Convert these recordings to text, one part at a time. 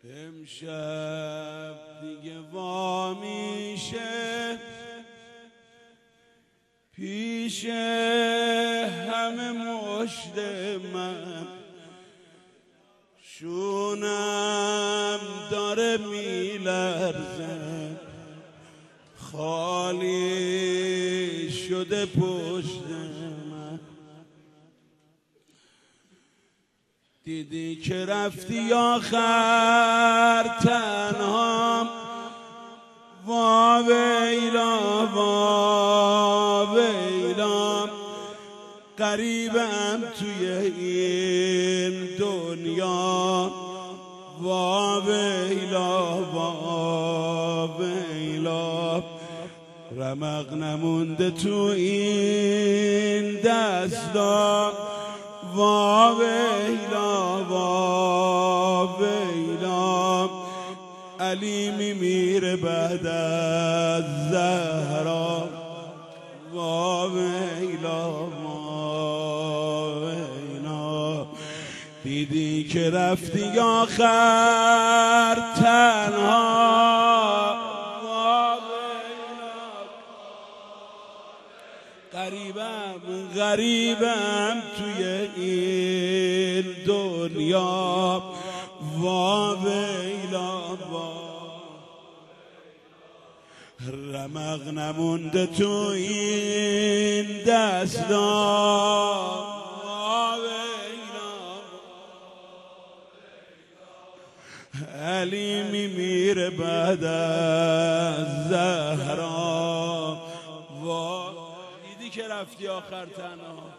امشب دیگه وا میشه پیش همه مشت من، شونم داره میلرزه، خالی شده پشت من. دیدی که رفتی آخر تنها، وا ویلا وا ویلا، غریبم توی این دنیا، وا ویلا وا ویلا. رمق نمونده تو این دستا، وا ویلا وا ویلا. علی میمیره بعد از زهرا، وا ویلا وا ویلا. دیدی که رفتی آخر تنها، وا ویلا. غریبم توی این دنیا، وا ویلا وا. رمق نمونده تو این دستا، وا ویلا. علی میمیره بعد از زهرا، وا. دیدی که رفتی آخر تنها،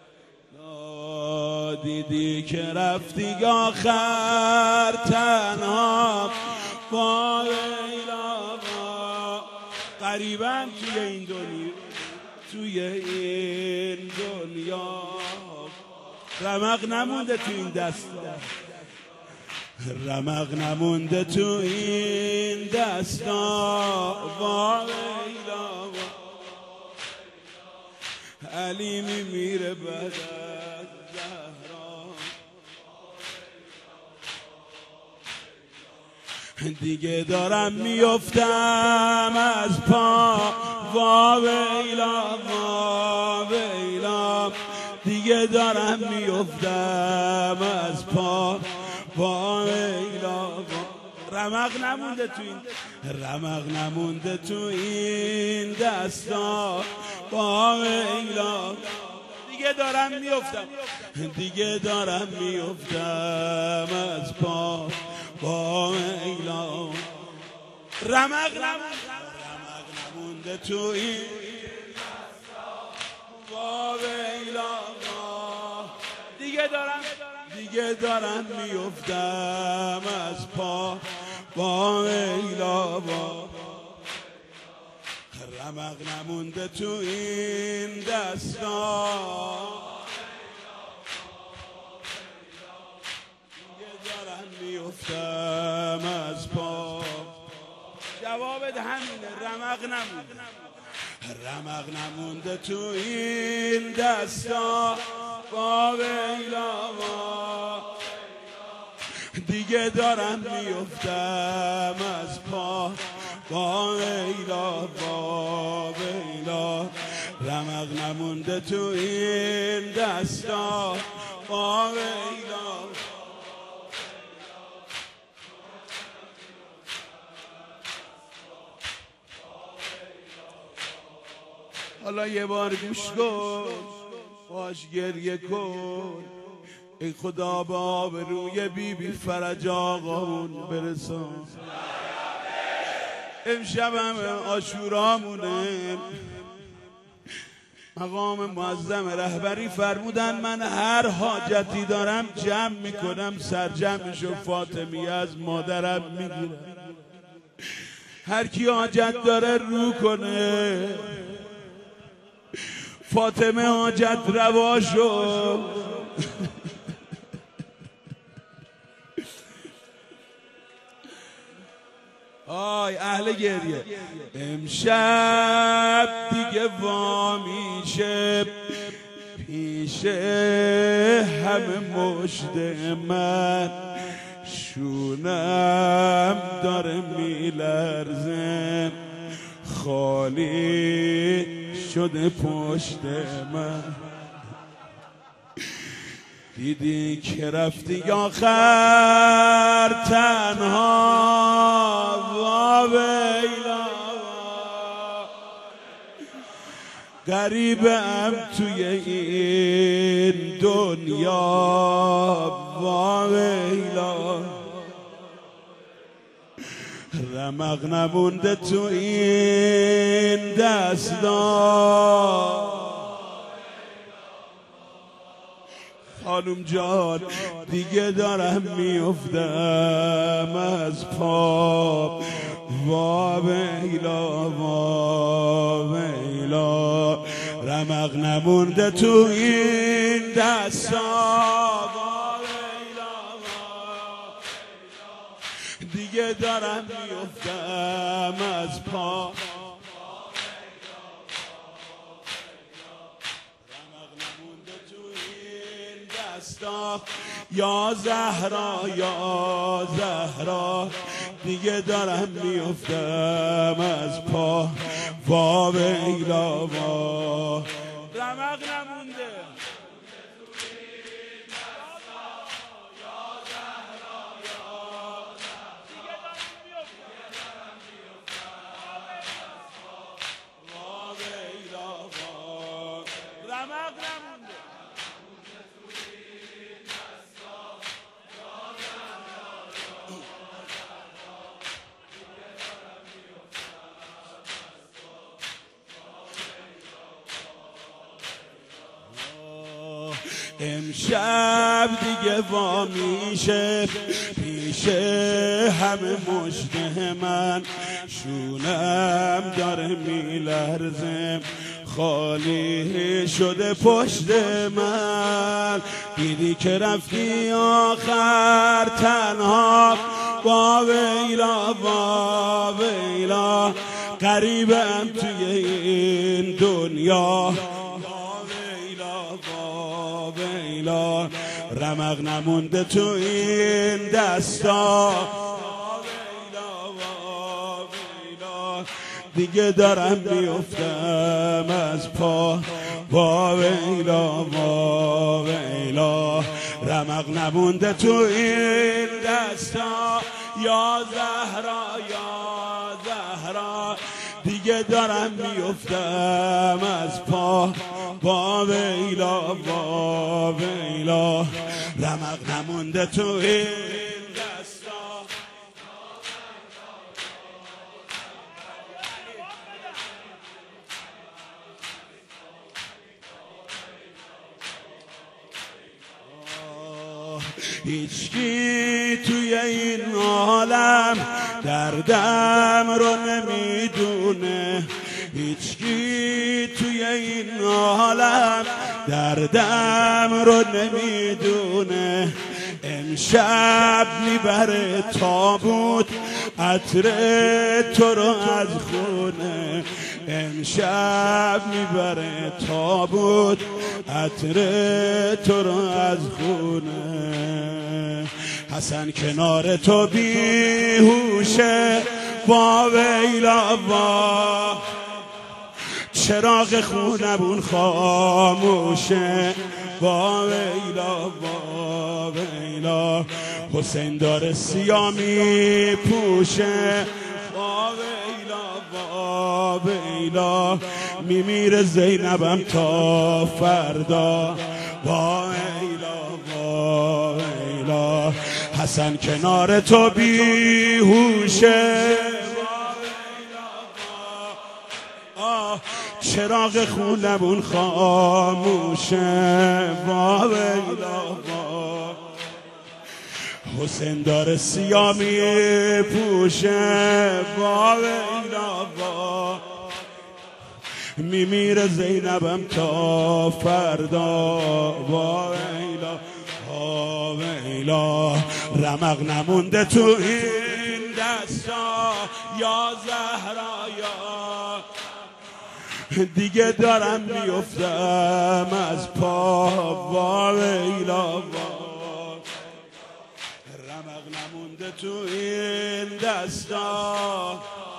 دیدی که رفتی آخر تنها، وا ویلا وا. غریبم توی این دنیا، توی این دنیا. رمق نمونده تو این دستا، رمق نمونده تو این دستا، وا ویلا وا. علی میمیره بعد از زهرا، دیگه دارم میفتم از پا، وا ویلا وا ویلا. دیگه دارم میفتم از پا، وا ویلا وا. رمق نمونده تو این، رمق نمونده تو این دستا، وا ویلا. دیگه دارم میفتم، دیگه دارم میفتم از پا، وا ویلا. رمق نمونده تو این دستا، وا ویلا وا. دیگه دارم میفتم از پا، وا ویلا وا. رمق نمونده تو این دستا، دیگه دارم میفتم از پا. جوابت همینه، رمق نمونده. رمق نمونده تو این دستا، وا ویلا وا. دیگه دارم میفتم از پا، وا ویلا وا ویلا. رمق نمونده تو این دستا، وا ویلا. حالا یه بار گوش کن، باش گریه کن. ای خدا به آبروی بی فرج آقامون برسان. امشب همه عاشورامونه. مقام معظم رهبری فرمودن من هر حاجتی دارم جمع میکنم، سرجمعشو فاطمیه از مادرم میگیرم. هر کی حاجت داره رو کنه، فاطمه حاجت روا شد. آی اهل گریه. امشب دیگه وا میشه پیش همه مشت من، شونم داره میلرزه، خالی شده پشت من. دیدی که رفتی آخر تنها، واویلا غریبم توی این دنیا، واویلا رمق نمونده تو این دستا. خانم جان دیگه دارم میافتم از پا، واویلا واویلا رمق نمونده تو این دستا، دیگه دارم میافتم از پا. رمق نمونده تو این دستا، یا زهرا یا زهرا دیگه دارم میافتم از پا، واویلا وا رمق نمونده. امشب دیگه وا میشه پیش همه مژده من، شونم داره میلرزه، خالی شده پشت من. دیدی که رفتی آخر تنها، واویلا واویلا غریبم توی این دنیا، واویلا رمق نمونده تو این دستا، واویلا واویلا دیگه دارم میافتم از پا، واویلا واویلا رمق نمونده تو این دستا، یا زهرا یا زهرا دیگه دارم میافتم از پا، واویلا واویلا رمق نمونده تو این دستا. هیچکی توی این عالم دردم رو نمیدونه، هیچکی توی این عالم دردم رو نمیدونه. امشب میبره تابوت عطر تو رو از خونه، امشب میبره تابوت عطر تو رو از خونه. حسن کنار تو بیهوشه، واویلا وا چراغ خونمون خاموشه، واویلا واویلا حسین داره سیاه میپوشه، واویلا واویلا میمیره زینبم تا فردا، واویلا واویلا حسن کنار تو بیهوشه، چراغ خونمون خاموشه، واویلا حسین داره سیاه میپوشه، واویلا میمیره زینبم تا فردا، واویلا واویلا رمق نمونده تو این دستا، یا زهرا یا دیگه دارم میافتم از پا، واویلا رمق نمونده تو این دستا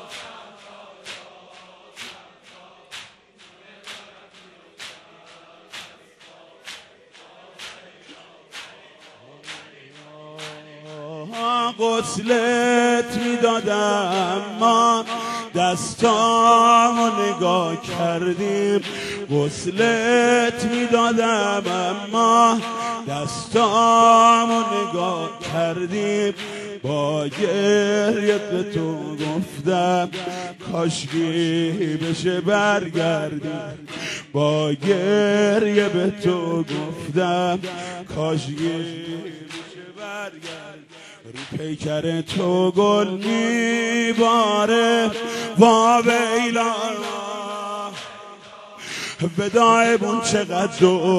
غسلت میدادم ما دستامو نگاه کردیم غسلت میدادم اما دستامو نگاه کردیم با گریه به تو گفتم کاشکی بشه برگردیم با گریه به تو گفتم کاشکی بشه برگردیم رو پیکر تو گل میباره وا ویلا وداعمون چقدر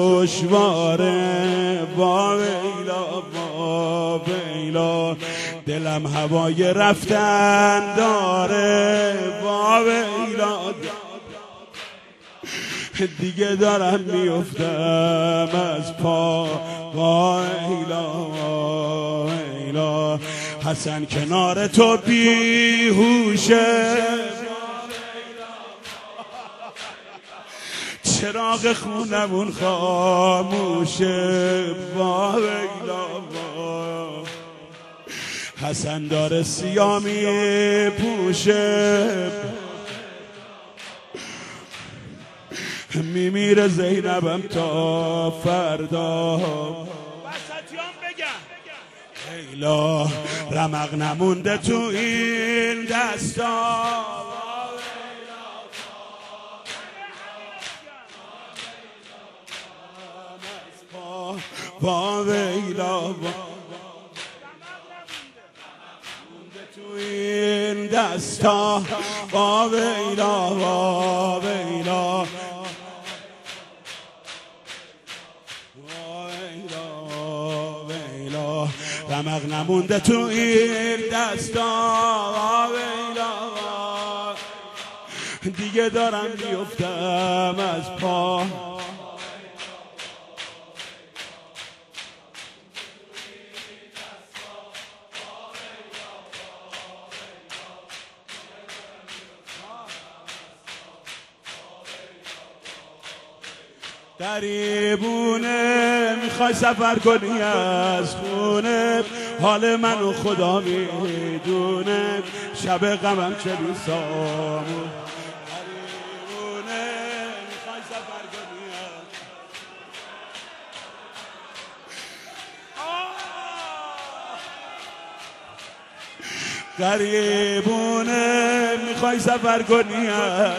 دشواره وا ویلا وا ویلا دلم هوای رفتن داره وا ویلا دیگه دارم میفتم از پا وا ویلا حسن کنار تو بیهوشه چراغ خونمون خاموشه وا ویلا وا حسن داره سیامی پوشه میمیره زینبم تا فردا وسطیان بگم لیلا رمق نمونده تو این دستا وا ویلا تو این دستا وا ویلا وا ویلا رمق نمونده تو این دستا وا ویلا دیگه دارم میفتم از پا قریبونه میخوای سفر کنی از خونه حال منو خدا میدونه شب غمم چه بی سامون قریبونه میخوای سفر کنی قریبونه میخوای سفر کنی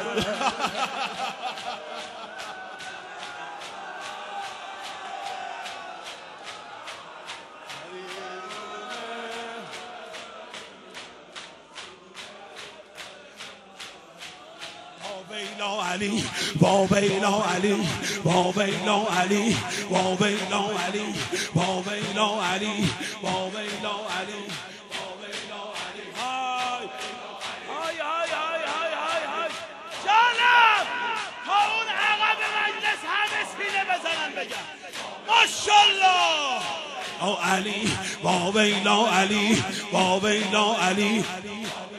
علی وا ویلا علی وا ویلا علی وا ویلا علی وا ویلا علی وا ویلا علی وا ویلا علی های های جانم تا اون عقب مجلس همه سینه بزنن بگم ماشالله او علی وا ویلا علی وا ویلا علی